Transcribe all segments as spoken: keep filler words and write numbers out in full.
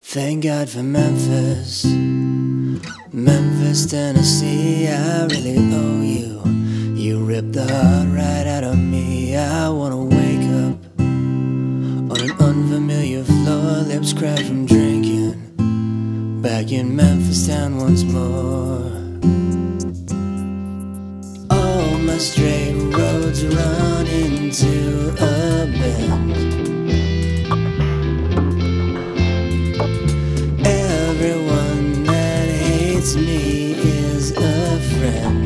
Thank God for Memphis, Memphis, Tennessee. I really owe you. You ripped the heart right out of me. I wanna wake up on an unfamiliar floor, lips cracked from drinking. Back in Memphis town once more. All my straight roads run into a bend. Everyone that hates me is a friend.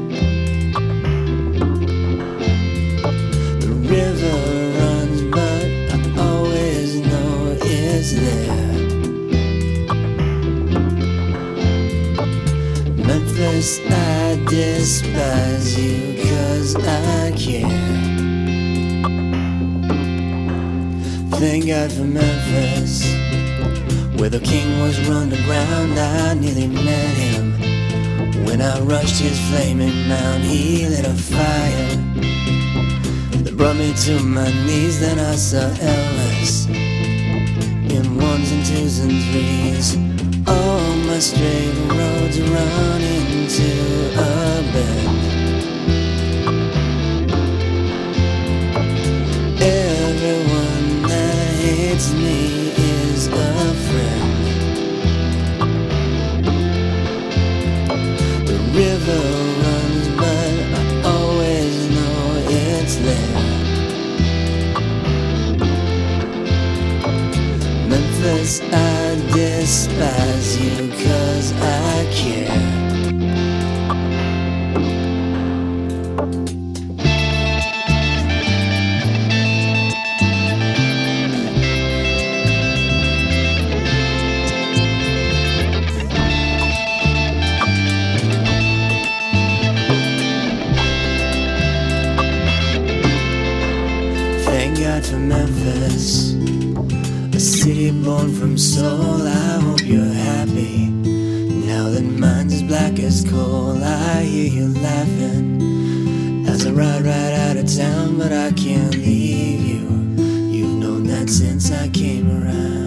The river runs, but I always know it's there. Memphis, I despise you 'cause I care. Thank God for Memphis, where the king was run to ground. I nearly met him when I rushed his flaming mound. He lit a fire that brought me to my knees. Then I saw Elvis in ones and twos and threes. All my straight roads run into a bend. Everyone that hates me is a friend. The river runs, but I always know it's there. Memphis, I despise you 'cause I care. Thank God for Memphis, a city born from soul. I hope you're happy now that mine's as black as coal. I hear you laughing as I ride right out of town, but I can't leave you. You've known that since I came around.